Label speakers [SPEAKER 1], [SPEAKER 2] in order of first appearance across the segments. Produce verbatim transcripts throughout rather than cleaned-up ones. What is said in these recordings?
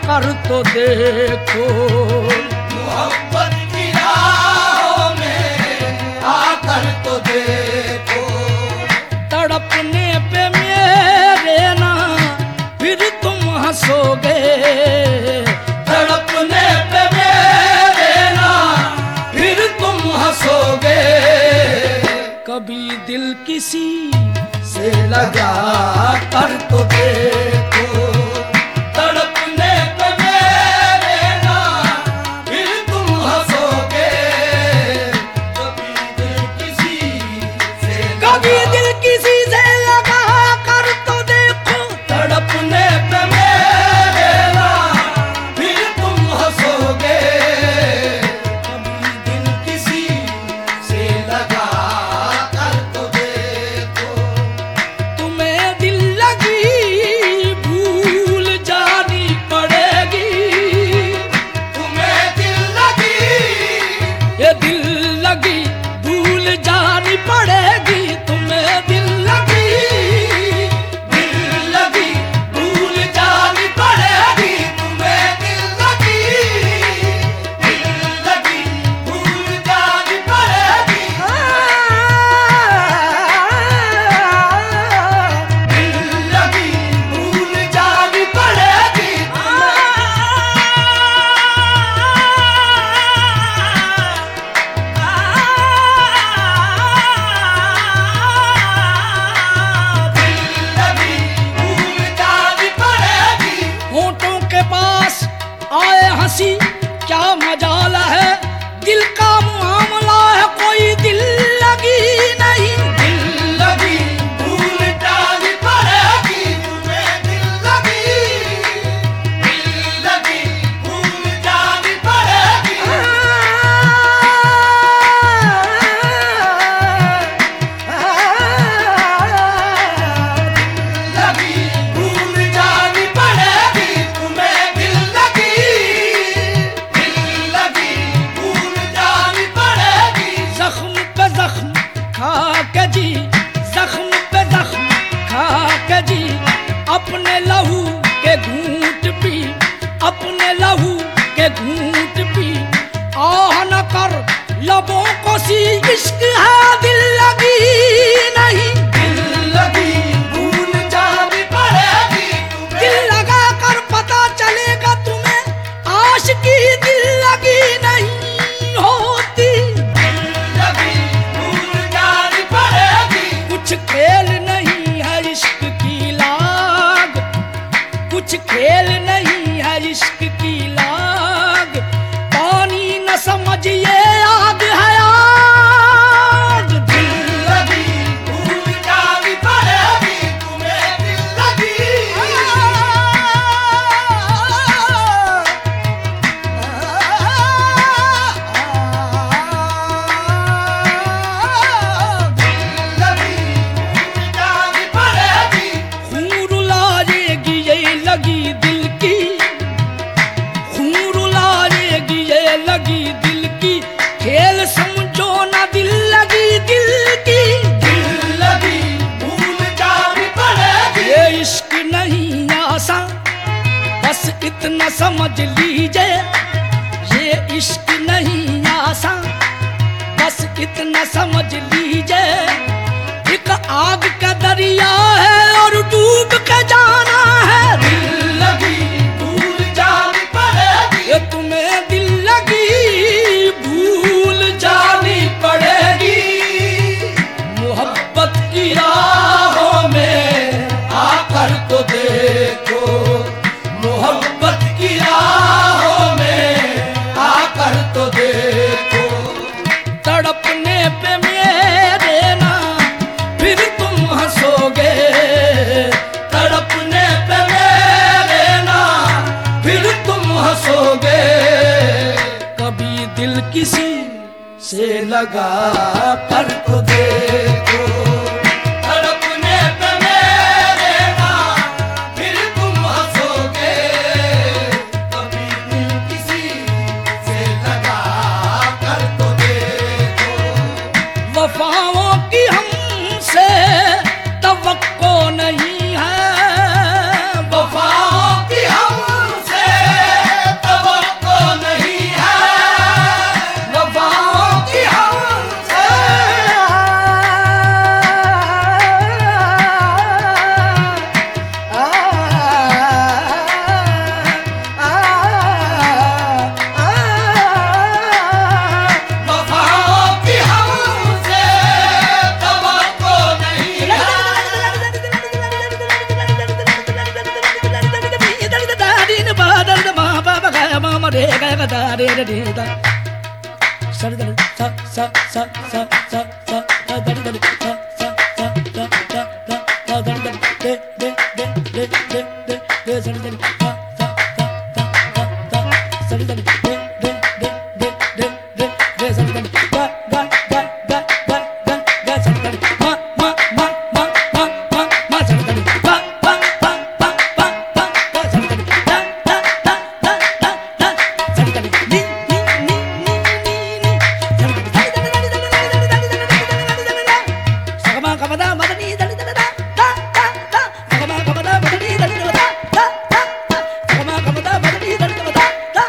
[SPEAKER 1] कर तो देखो,
[SPEAKER 2] मोहब्बत की राहों में आकर तो देखो।
[SPEAKER 1] तड़पने पे मेरे ना फिर तुम हंसोगे,
[SPEAKER 2] तड़पने पे मेरे ना फिर तुम हंसोगे।
[SPEAKER 1] कभी दिल किसी
[SPEAKER 2] से लगा कर तो देखो, तड़पने पे मेरे ना फिर तुम हंसोगे। कभी दिल किसी से
[SPEAKER 1] कभी दिल किसी से लगा कर तो देखो,
[SPEAKER 2] तड़पने पे मेरे ना फिर तुम हंसोगे। कभी दिल किसी से लगा कर तो देखो,
[SPEAKER 1] तुम्हें दिल लगी भूल जानी पड़ेगी,
[SPEAKER 2] तुम्हें दिल लगी
[SPEAKER 1] ये दिल लगी भूल जानी पड़ेगी, तुम्हें दिल लगी
[SPEAKER 2] दिल लगी भूल जानी पड़ेगी। तुम्हें दिल लगी दिल लगी भूल जानी पड़ेगी। दिल लगी भूल जानी पड़ेगी। दिल लगी भूल जानी पड़ेगी।
[SPEAKER 1] होठों के पास आए हंसी क्या मजाल है, दिल का मामला है कोई दिल लगी नहीं,
[SPEAKER 2] दिल लगी भूल जानी पड़ेगी। तुम्हें दिल लगी दिल लगी भूल जानी पड़ेगी। लगी भूल जानी पड़ेगी। तुम्हें दिल लगी दिल लगी भूल जानी पड़ेगी।
[SPEAKER 1] जख्म पे जख्म खा के जी, जख्म पे जख्म खा के जी, अपने लहू के घूंट पी, अपने लहू के घूंट पी, आह न कर लबों को सी, इश्क है दिल लगी नहीं,
[SPEAKER 2] दिल लगी भूल जानी पड़ेगी।
[SPEAKER 1] दिल
[SPEAKER 2] तुम्हें
[SPEAKER 1] लगा कर पता चलेगा तुम्हें आशिकी दिल लगी नहीं होती।
[SPEAKER 2] दिल लगी भूल जानी पड़ेगी।
[SPEAKER 1] कुछ खेल नहीं है इश्क की लाग, कुछ खेल नहीं है इश्क की लाग, पानी न समझिए आग है आग।
[SPEAKER 2] दिल लगी भूल जानी पड़ेगी। तुम्हें दिल लगी दिल लगी भूल जानी पड़ेगी।
[SPEAKER 1] खून रुलाएगी ये लगी दिल की, खून रुलाएगी ये लगी दिल की, खेल समझो ना दिल लगी दिल की।
[SPEAKER 2] दिल लगी भूल जानी पड़ेगी।
[SPEAKER 1] ये इश्क नहीं आसान बस इतना समझ लीजिए, ये इश्क नहीं आसान बस इतना समझ लीजिए, एक आग का दरिया है और डूब के जाना है।
[SPEAKER 2] दिल लगी भूल जानी पड़ेगी।
[SPEAKER 1] ये तुम्हें दिल लगी भूल जानी पड़ेगी, मोहब्बत की
[SPEAKER 2] राहों में आकर तो देखो, मोहब्बत की राहों में आकर तो देखो।
[SPEAKER 1] तड़पने पे मेरे ना फिर तुम हंसोगे,
[SPEAKER 2] तड़पने पे मेरे ना फिर तुम हंसोगे।
[SPEAKER 1] कभी दिल किसी
[SPEAKER 2] से लगा कर तो देखो, तड़पने पे मेरे ना फिर तुम हंसोगे। कभी दिल किसी से लगा कर तो देखो,
[SPEAKER 1] वफाओं की हमसे तवक्को नहीं है,
[SPEAKER 2] वफाओं की हमसे
[SPEAKER 1] ग म म रे ग ग दा रे रे रे दा सा रे सा सा सा सा सा सा दा दा दा सा सा सा दा दा दा दा दा दा दे दे दे दे दे दे दे सा रे सा सा सा सा सा सा रे दे दे दे दे दे दे दे सा रे गा गा गा गा गा गा गा सा रे मा मा मा मा मा मा मा सा रे गा पा पा पा पा पा पा सा रे दा दा दा दा दा दा सा रे नी नी नी नी नी सा रे दा दा दा दा दा दा दा सा मा का दा मा नी दा दा दा दा दा सा मा का दा मा नी दा दा दा दा दा सा मा का दा मा नी दा दा दा दा दा दा दा दा दा दा दा दा दा दा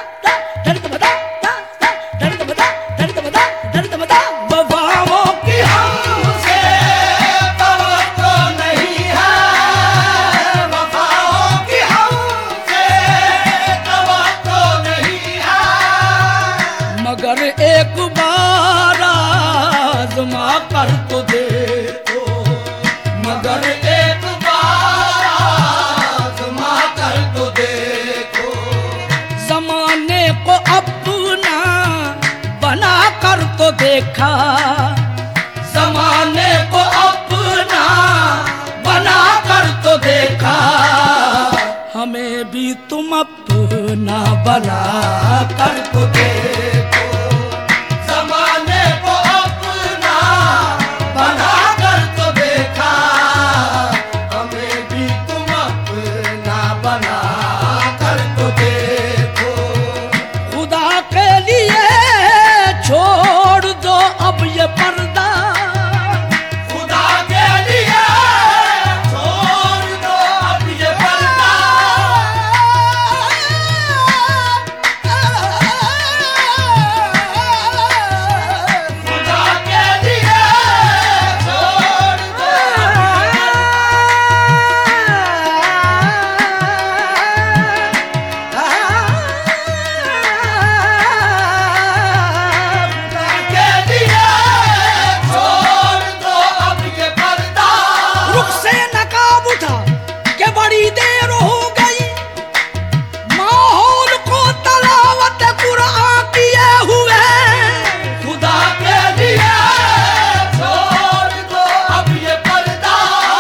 [SPEAKER 2] वफाओं की हमसे तवक्को नहीं है, वफाओं की हमसे तवक्को नहीं है,
[SPEAKER 1] मगर एक बार आज़मा कर तो देखो,
[SPEAKER 2] मगर एक बार आज़मा कर तो देखो,
[SPEAKER 1] ज़माने को अपना बना कर तो देखा,
[SPEAKER 2] ज़माने को अपना बना कर तो देखा,
[SPEAKER 1] हमें भी तुम अपना बना
[SPEAKER 2] कर तो देखो, ज़माने को अपना बना कर तो देखा, हमें भी तुम अपना बना कर तो देखो,
[SPEAKER 1] खुदा के लिए छोड़ दो अब ये पर्दा,
[SPEAKER 2] खुदा के लिए छोड़ दो अब ये पर्दा, खुदा के लिए छोड़ दो के लिए छोड़ दो अब ये पर्दा,
[SPEAKER 1] रुख से नकाब उठा के बड़ी देर हो गई, माहौल को तलावत कुरान किए हुए,
[SPEAKER 2] खुदा के लिए छोड़ दो अब ये पर्दा,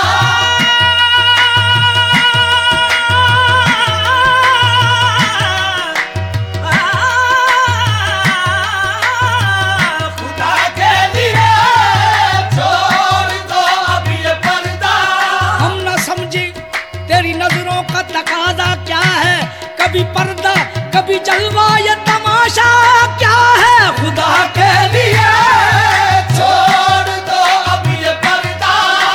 [SPEAKER 2] खुदा के लिए छोड़ दो अब ये पर्दा,
[SPEAKER 1] हम न समझे तेरी नजरों का तकाजा क्या है, कभी पर्दा कभी जलवा ये तमाशा क्या है, खुदा के लिए
[SPEAKER 2] छोड़ दो अब ये पर्दा,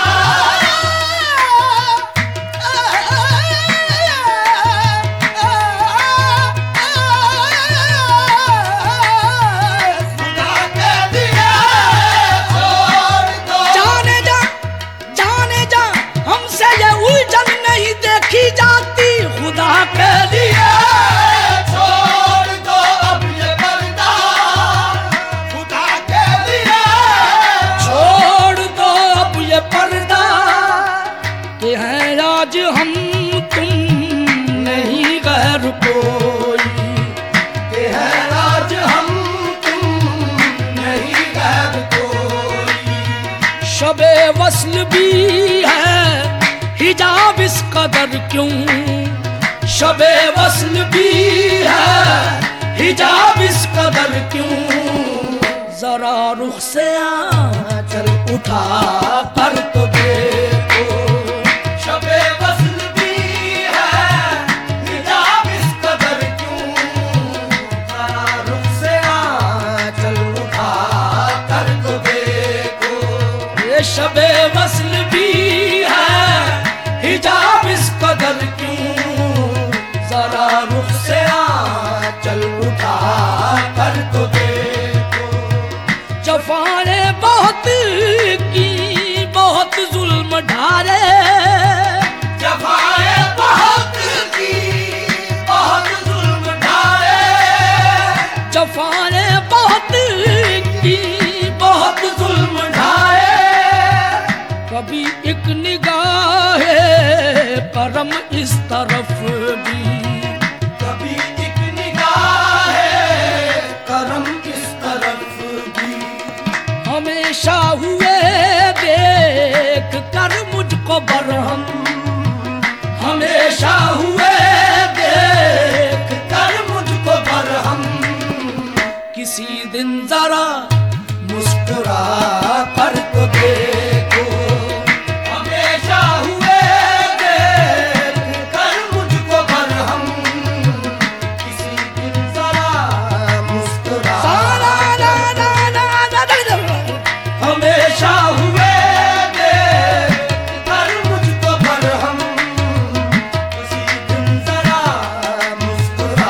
[SPEAKER 2] खुदा के लिए छोड़ दो
[SPEAKER 1] जाने जा जाने जा हमसे ये उलझन नहीं देखी जाती, खुदा के लिए
[SPEAKER 2] छोड़ दो अब ये पर्दा, खुदा के लिए
[SPEAKER 1] छोड़ दो अब ये पर्दा, कि हैं आज हम तुम नहीं गैर कोई,
[SPEAKER 2] के है आज हम तुम नहीं गैर कोई,
[SPEAKER 1] शबे वस्ल भी है हिजाब इस कदर क्यों, शबे वस्ल भी है हिजाब इस कदर क्यों, जरा रुख से आंचल उठा कर तो देखो,
[SPEAKER 2] शबे वस्ल भी है हिजाब इस कदर क्यों, जरा रुख से आंचल उठा कर तो देखो,
[SPEAKER 1] ये शबे वस्ल भी है हिजाब इस कदर क्यों, जरा रुख से
[SPEAKER 2] आंचल उठा कर तो देखो,
[SPEAKER 1] जफाने बहुत की बहुत जुल्म ढारे,
[SPEAKER 2] जफाए बहुत की बहुत जुल्म ढाए,
[SPEAKER 1] जफाने बहुत की बहुत जुल्म ढाए, कभी एक निगाह करम इस तरफ भी,
[SPEAKER 2] कभी एक निगाह
[SPEAKER 1] बरहम हमेशा हुए देख कर मुझको बरहम। किसी दिन जरा मुस्कुरा कर तो देखो, हमेशा हुए देख कर मुझको बरहम। किसी दिन जरा मुस्कुरा हमेशा हुए देख कर मुझको बरहम। किसी दिन जरा मुस्कुरा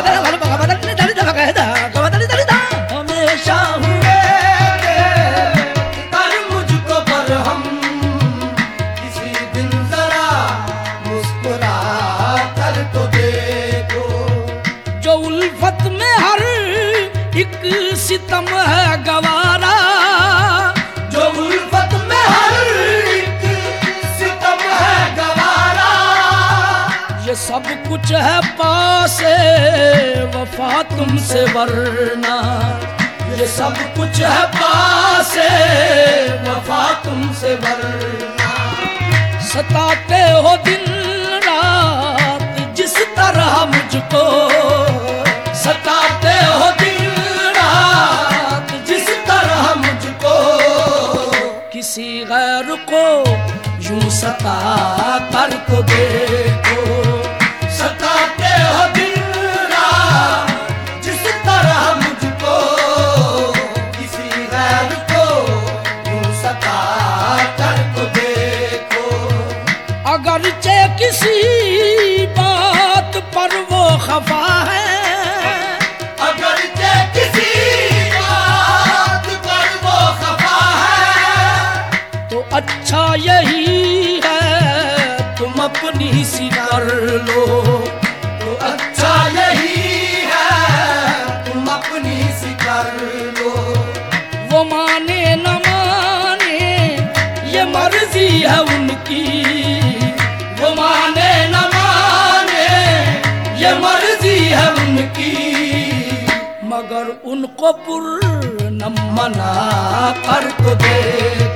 [SPEAKER 1] हमेशा हुए देख कर मुझको बरहम। किसी दिन जरा मुस्कुरा कर तो देखो। जो उल्फत में हर एक सितम है गवारा, जो उल्फत में हर एक सितम है गवारा, ये सब कुछ है पासे वफा तुमसे वरना। ये सब कुछ है पासे वफा तुमसे वरना। सताते हो दिन रात जिस तरह मुझको, सताते हो दिन रात जिस तरह मुझको। किसी गैर को यूं सता कर तो देखो, सताते हो दिन रात जिस तरह मुझको। किसी गैर को यूं सता कर तो देखो। अगरचे किसी बात पर वो खफा है, अगरचे किसी बात पर वो खफा है, तो अच्छा यही है तुम अपनी सी कर लो। तो अच्छा यही है तुम अपनी सी कर लो। वो माने न माने ये मर्जी है उनकी, वो माने न माने ये मर्जी है उनकी। मगर उनको पुर न मना कर तो दे।